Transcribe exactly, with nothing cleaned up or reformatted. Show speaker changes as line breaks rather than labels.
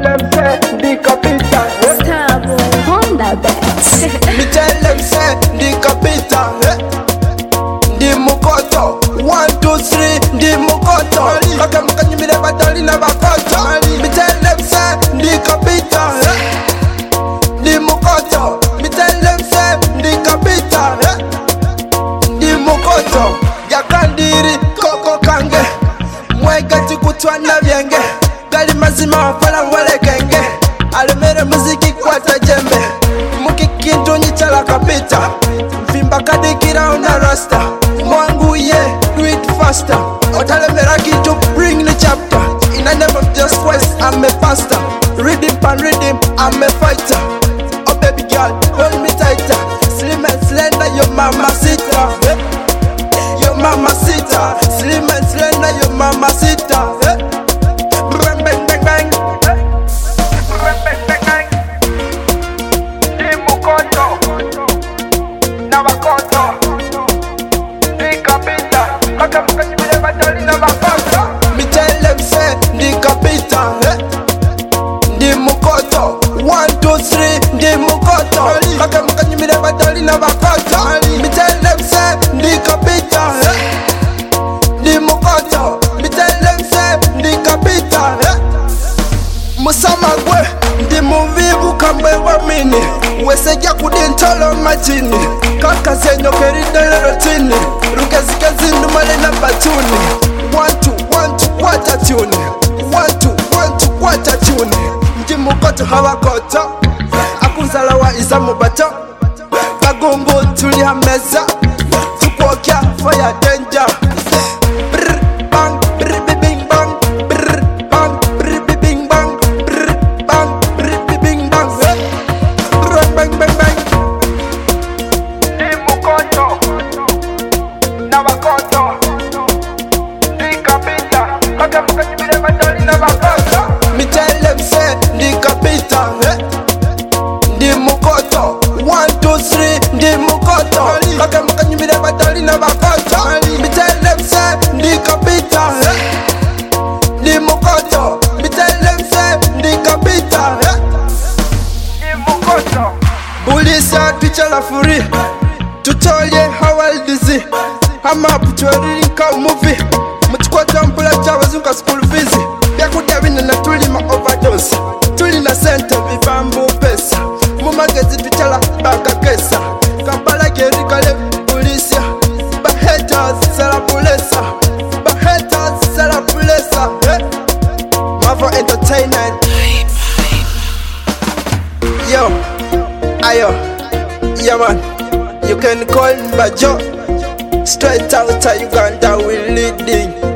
them say the capital.
Starboy Honda Bet.
Me tell them say the capital. The Mukoto. One, two, three, the Mukoto. Kaka maka nyimile batali na bakoto. Me tell them say the capital. The Mukoto. Me tell them say the capital. The Mukoto. Yakandiri koko kange. Mwega chikutwa na vyenge. Gali mazima wafala mwale genge. Alemere muziki kwa tajembe. Muki kintu nyichala kapita. Mfimba kadikira una rasta. Mwangu ye, do it faster. Otalemera kitu, bring the chapter. In a name of just West, I'm a pastor. Rhythm pan rhythm, I'm a fighter. Oh baby girl, hold me tighter. Slim and slender, your mama sita. Your mama sita. Slim and slender, your mama sita. Bang bang bang bang. Bang bang bang bang. Di Mukoto. Nabakoto. Di Kapita. Kaka maka nyimile batali na bakoto. Me tell them say di Kapita. Di Mukoto. One, two, three, di Mukoto. Kaka maka nyimile batali na bakoto. Me tell them say di Kapita. Di Mukoto. Me tell them say di Kapita. Musamagwe ndi muvivu kamwe wamini. Weseja kudintolo majini. Kaka zenyo keridele rotini. Rugezigezi numale na batuni. One two, one two, water tune. One two, one two, water tune. Ndi Mukoto hawakoto. Akunzala wa iza mubato. Bagumbu tuli hameza. Tukwokya fire danger. Brr bang, brr bing bang. Brr bang, brr bing bang. Brr bang, brr bing bang. Bang bang bang bang. Di Mukoto. Nabakoto. Di Kapita. Kaka maka nyimile batali na bakoto. Me tell them say di Kapita. Di Mukoto. One, two, three, di Mukoto. Kaka maka nyimile batali na bakoto. Me tell them say di Kapita. Di Mukoto. Me tell them say di Kapita. Di Mukoto. Bulisa twichala furi. Tutolie how old is it? I'm up to a reading cow movie. Muchkwata mpula chawazunga school fees. Byakuda bina na tuli ma overdose. Tuli na center bivambu pesa. Mumagezi twichala baka kesa. Kampala geri kale polisia. Ba haters sala pulesa. Ba haters sala pulesa. Mavo entertainment. Yo, ayo, yeah man. You can call me Bajo. Straight out of Uganda, we leading.